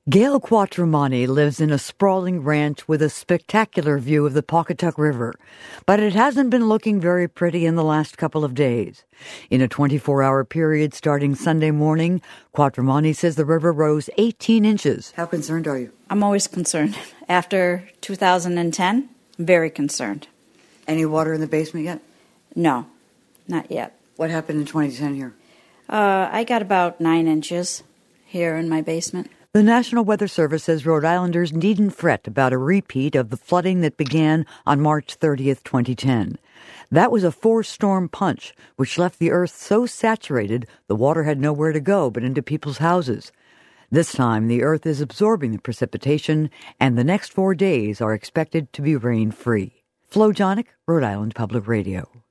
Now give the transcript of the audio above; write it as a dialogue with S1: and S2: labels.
S1: Gail Quattromani lives in a sprawling ranch with a spectacular view of the Pawcatuck River, but it hasn't been looking very pretty in the last couple of days. In a 24-hour period starting Sunday morning, Quattromani says the river rose 18 inches. How concerned are you?
S2: I'm always concerned. After 2010, I'm very concerned.
S1: Any water in the basement yet?
S2: No, not yet.
S1: What happened in 2010 here?
S2: I got about 9 inches here in my basement.
S1: The National Weather Service says Rhode Islanders needn't fret about a repeat of the flooding that began on March 30th, 2010. That was a four-storm punch, which left the earth so saturated the water had nowhere to go but into people's houses. This time, the earth is absorbing the precipitation, and the next 4 days are expected to be rain-free. Flo Jonick, Rhode Island Public Radio.